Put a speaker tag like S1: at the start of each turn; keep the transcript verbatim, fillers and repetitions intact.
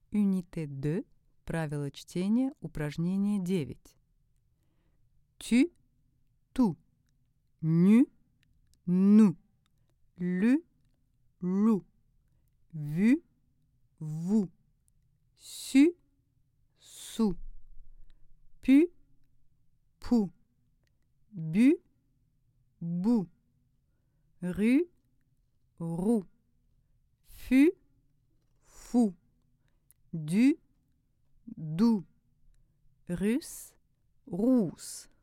S1: Unité deux. Правило чтения. Упражнение девять. Tu, tu. Nu, nous. Lu, lu. Vu, vous. Su, su. Pu, pu. Bu, bu. Rue, roue. Fu, fou. Du, doux. Russe, rousse.